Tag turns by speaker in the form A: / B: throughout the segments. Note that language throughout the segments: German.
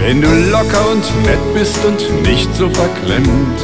A: Wenn du locker und nett bist und nicht so verklemmt,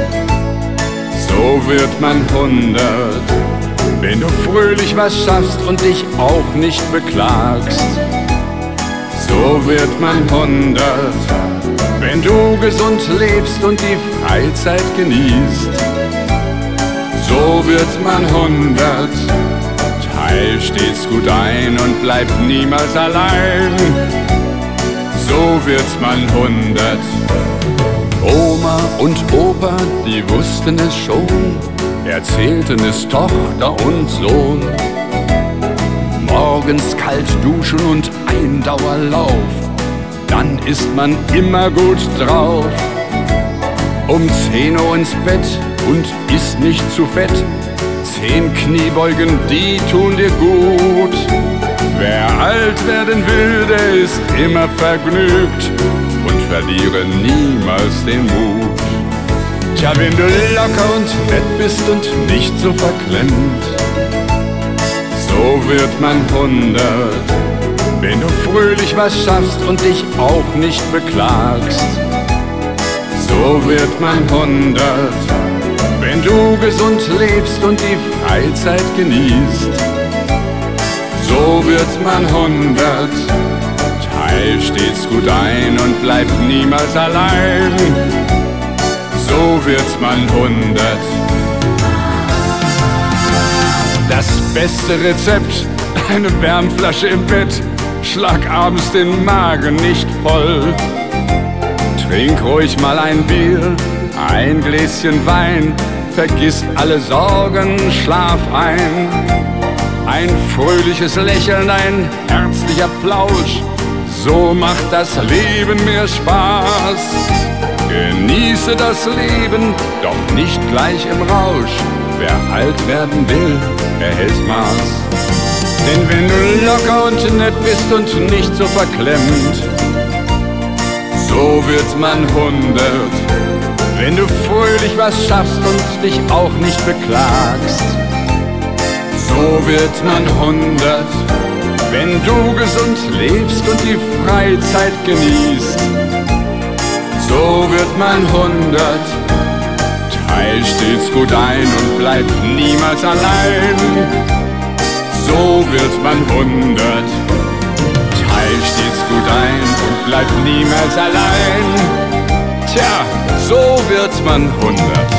A: so wird man 100. Wenn du fröhlich was schaffst und dich auch nicht beklagst, so wird man 100. Wenn du gesund lebst und die Freizeit genießt, so wird man 100. Teil stets gut ein und bleib niemals allein, so wird man 100. Oma und Opa, die wussten es schon, erzählten es Tochter und Sohn. Morgens kalt duschen und ein Dauerlauf, dann ist man immer gut drauf. Um 10 Uhr ins Bett und isst nicht zu fett, 10 Kniebeugen, die tun dir gut. Wer alt werden will, der ist immer vergnügt und verliere niemals den Mut. Tja, wenn du locker und nett bist und nicht so verklemmt, so wird man 100. Wenn du fröhlich was schaffst und dich auch nicht beklagst, so wird man 100. Wenn du gesund lebst und die Freizeit genießt, so wird man 100. Teil stets gut ein und bleib niemals allein, so wird man 100. Das beste Rezept, eine Wärmflasche im Bett, schlag abends den Magen nicht voll. Trink ruhig mal ein Bier, ein Gläschen Wein, vergiss alle Sorgen, schlaf ein. Ein fröhliches Lächeln, ein herzlicher Plausch, so macht das Leben mehr Spaß. Genieße das Leben, doch nicht gleich im Rausch. Wer alt werden will, erhält Maß. Denn wenn du locker und nett bist und nicht so verklemmt, so wird man 100. Wenn du fröhlich was schaffst und dich auch nicht beklagst, so wird man 100. Wenn du gesund lebst und die Freizeit genießt, so wird man 100. Teil stets gut ein und bleib niemals allein, so wird man 100. Teil stets gut ein und bleib niemals allein, tja, so wird man 100.